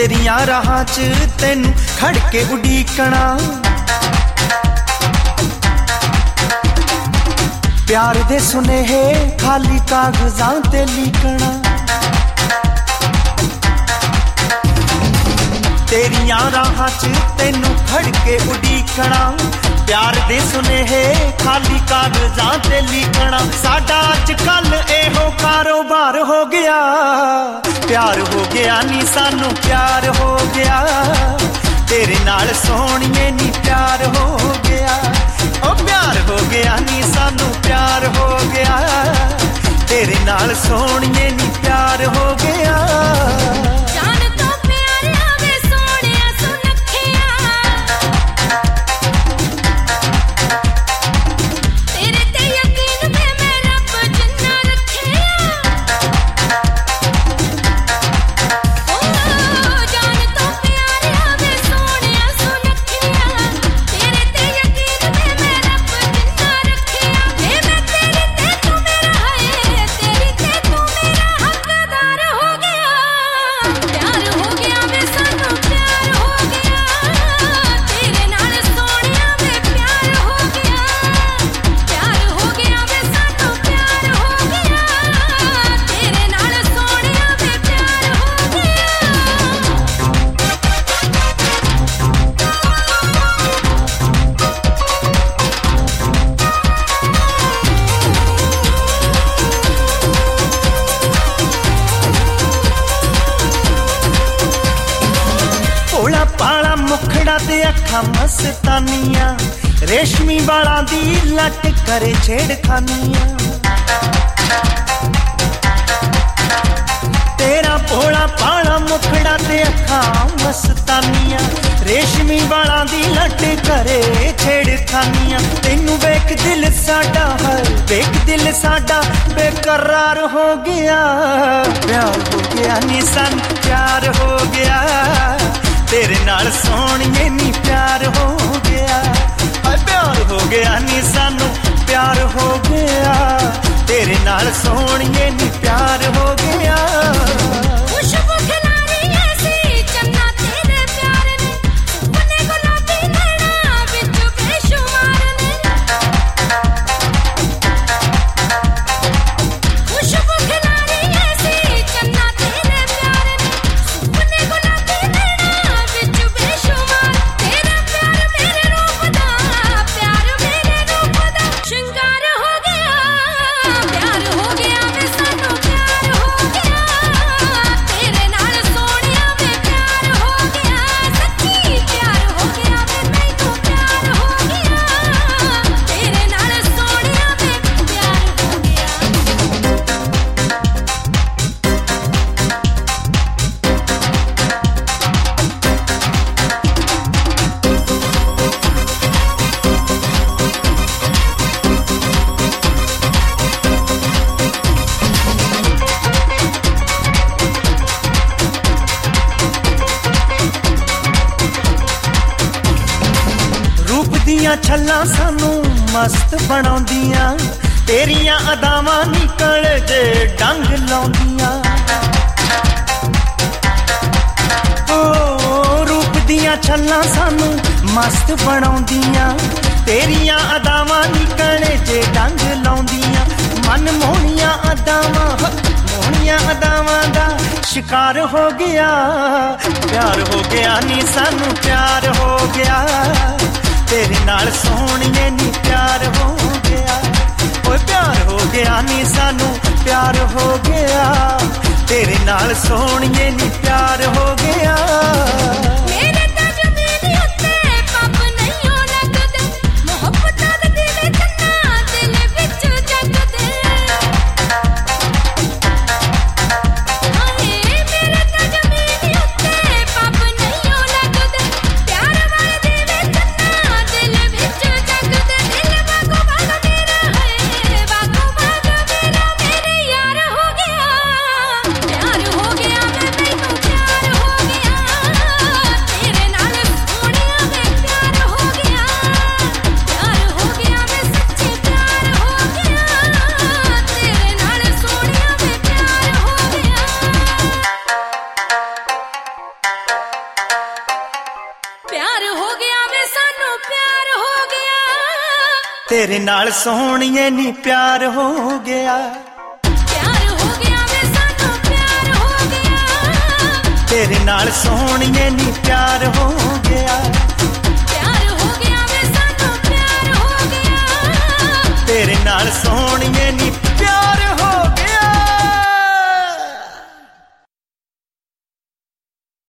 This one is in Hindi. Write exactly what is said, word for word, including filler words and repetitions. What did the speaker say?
तेरियां राहां च तेनू खड़ के उडीकना प्यार दे सुनेहे खाली कागजां ते लिखना तेरियां राहां च तेनू खड़ के उडीकना प्यार दे सुनेहे खाली कागजां ते लिखना साडा अजकल एहो कारोबार हो गया प्यार हो गया नी सानू प्यार हो गया तेरे नाल सोहणिए नी प्यार हो गया ओ प्यार हो गया नी सानू प्यार हो गया तेरे नाल सोहणिए नी प्यार हो गया मस्तानिया रेशमी बाला दी लट करे छेड़खानिया तेरा भोला पाला मुखड़ा ते अखां मस्तानिया रेशमी बाला दी लट करे छेड़खानिया तेनू वेख दिल साडा हर वेख दिल साडा बेकरार हो गया प्यार हो गया नी सन प्यार हो गया तेरे नाल सोहणिए नी प्यार हो गया प्यार हो गया नी सानू प्यार हो गया तेरे नाल सोहणिए नी प्यार हो गया छल्ला सानू मस्त बनाउंदियां तेरियां अदावां निकल जे डंग लाउंदियां ओ रूप दियां छल्ला सानू मस्त बनाउंदियां तेरियां अदावां निकल जे डंग लाउंदियां मन मोहनियां अदावां मोहनियां अदावां दा शिकार हो गया प्यार हो गया नी सानू प्यार हो गया तेरे नाल सोहणिए नी प्यार हो गया ओए प्यार हो गया नी सानू प्यार हो गया तेरे नाल सोहणिए नी प्यार हो गया प्यार हो गया मैं तैनू प्यार हो तेरे नाल सोहणिए नी प्यार हो गया, प्यार हो गया वे सानू प्यार हो गया, तेरे नाल सोहणिए नी प्यार हो गया, प्यार हो गया वे सानू प्यार हो गया, तेरे नाल सोहणिए नी प्यार हो